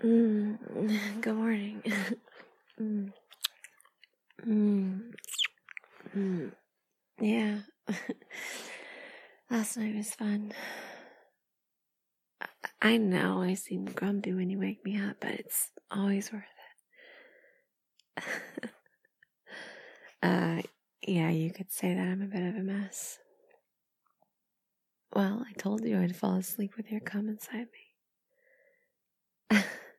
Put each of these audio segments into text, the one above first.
Good morning. mm, mm, mm. Yeah. Last night was fun. I know I seem grumpy when you wake me up, but it's always worth it. Yeah, you could say that I'm a bit of a mess. Well, I told you I'd fall asleep with your cum inside me.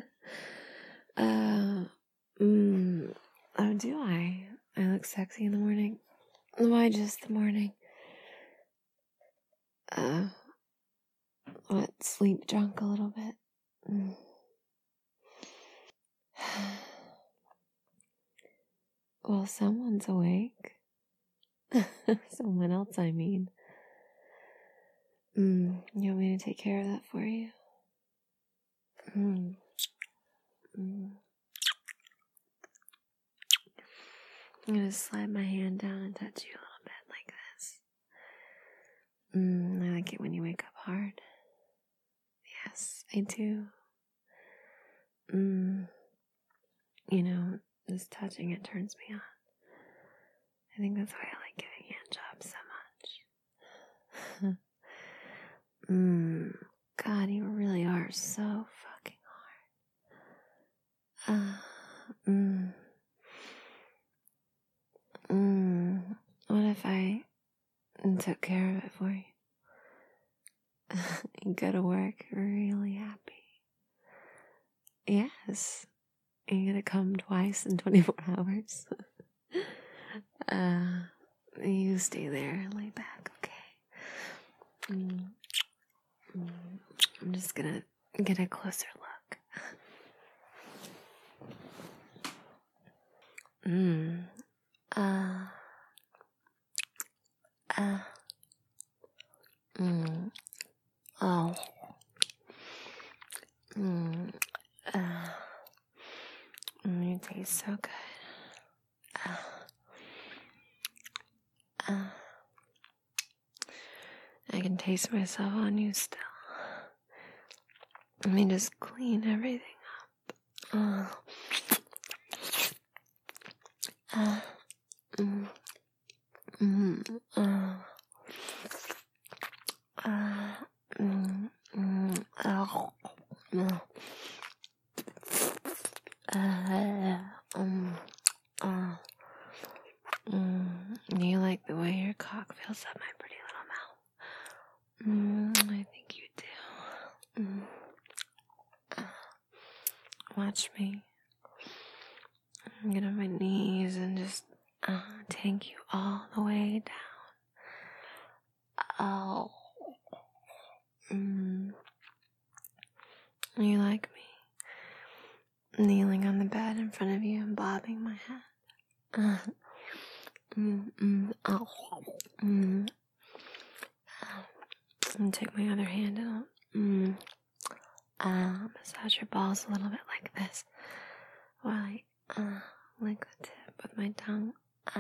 Oh, do I? I look sexy in the morning. Why just the morning? What, sleep drunk a little bit? Well, someone's awake. Someone else, I mean. You want me to take care of that for you? I'm gonna slide my hand down and touch you a little bit like this. I like it when you wake up hard. Yes, I do. You know, just touching it turns me on. I think that's why I like giving hand jobs so much. God, you really are so fucking hard. What if I took care of it for you? You go to work really happy. Yes. You're gonna come twice in 24 hours. You stay there and lay back, okay? I'm just gonna get a closer look. You taste so good. I can taste myself on you still. Let me just clean everything up. Do you like the way your cock fills up my pretty little mouth? I think you do. Watch me. I'm get on my knees and just take you all the way down. You like me? Kneeling on the bed in front of you and bobbing my head. And take my other hand and massage your balls a little bit like this while I lick the tip with my tongue.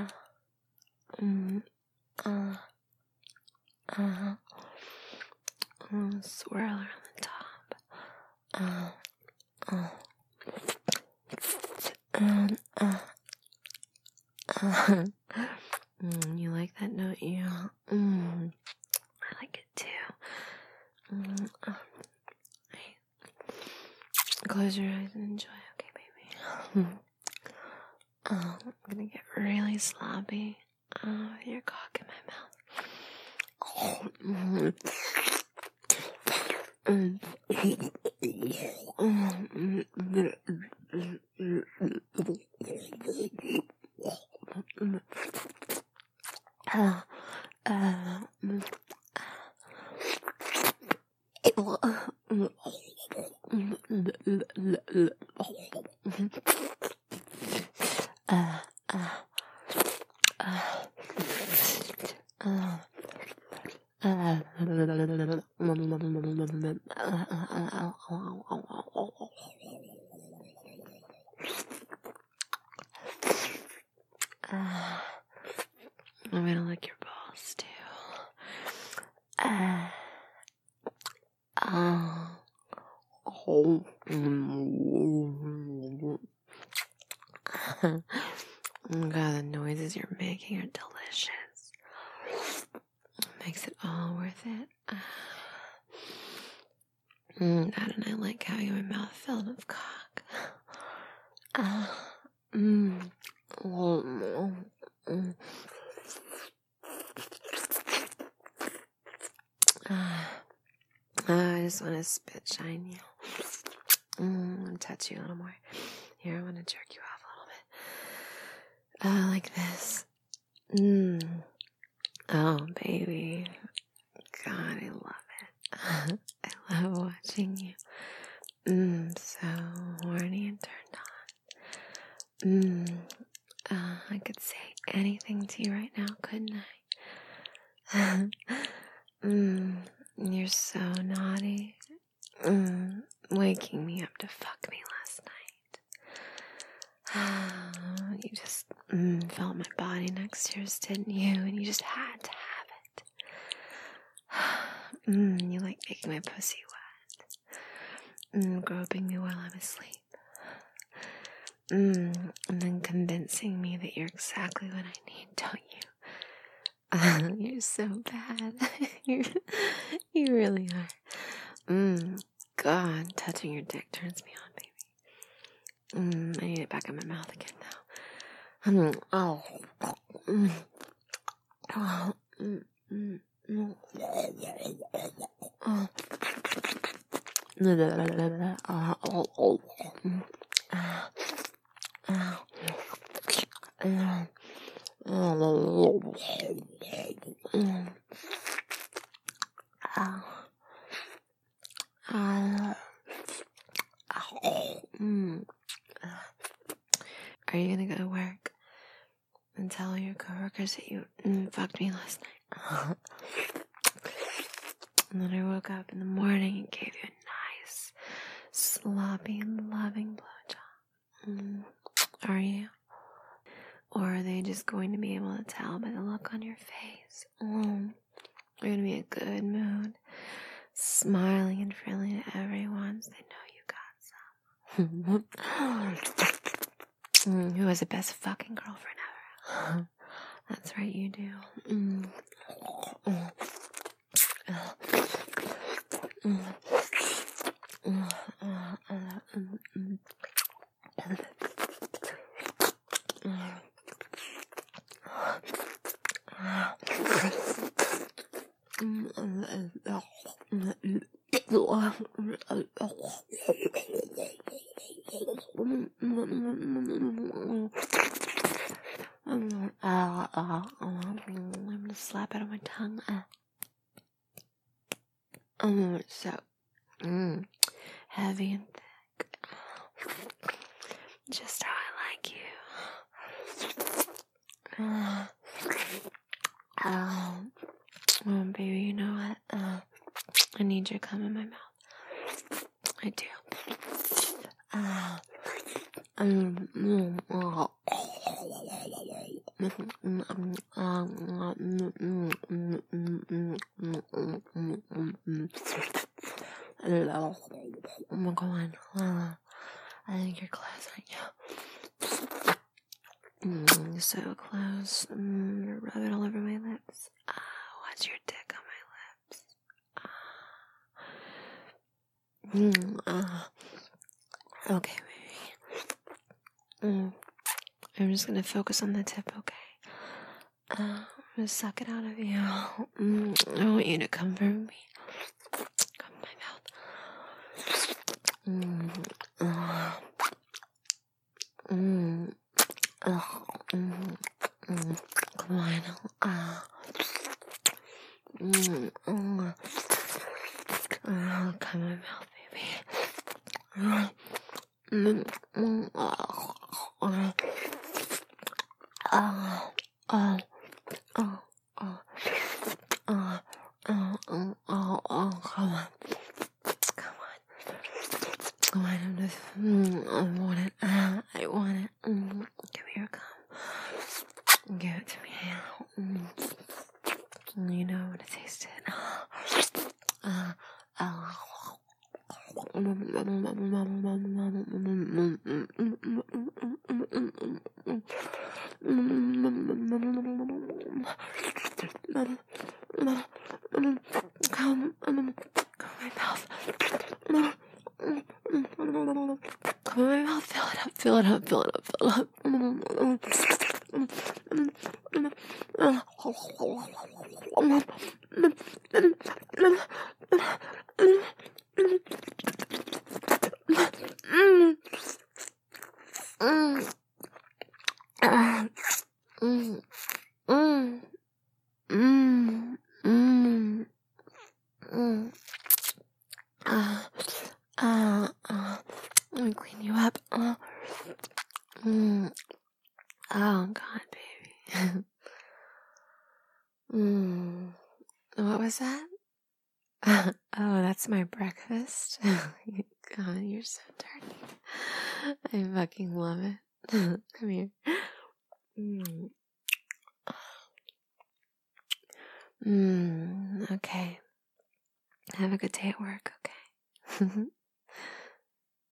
Swirl around the top. You like that, don't you? I like it too. Close your eyes and enjoy, okay, baby? I'm gonna get really sloppy with your cock in my mouth. I'm gonna lick your balls too. God, the noises you're making are delicious. Makes it all worth it. God, and I like having my mouth filled with cock. I just want to spit shine you. And touch you a little more. Here, I want to jerk you off a little bit. Like this. Oh, baby. God, I love it. I love watching you. So horny and turned on. I could say anything to you right now, couldn't I? You're so naughty. Waking me up to fuck me last night. You just felt my body next to yours, didn't you? And you just had to have it. You like making my pussy wet. Groping me while I'm asleep. And then convincing me that you're exactly what I need, don't you? You're so bad. You really are. God, touching your dick turns me on, baby. I need it back in my mouth again now. Are you gonna go to work and tell your coworkers that you fucked me last night? And then I woke up in the morning and gave you a nice, sloppy, loving blowjob. Are you? Or are they just going to be able to tell by the look on your face? You're going to be in a good mood, smiling and friendly to everyone so they know you got some. Who has the best fucking girlfriend ever? That's right, you do. I'm gonna slap it on my tongue. It's so heavy and thick. Just how I like you. Baby, you know what? I need you to come in my mouth. I do. Go on. I think you're close, aren't you? So close. Rub it all over my lips. Watch your dick on my lips. Okay, baby. I'm just gonna focus on the tip, okay? I'm gonna suck it out of you. I want you to comfort me. Come in my mouth. Come on. Come in my mouth, baby. Come on, I'm just, I want it, give me your cum, give it to me, you know what it tastes it. Come on, my mouth, fill it up. Let me clean you up. Oh God, baby. What was that? Oh, that's my breakfast. God, you're so dirty. I fucking love it. Come here. Okay. Have a good day at work, okay?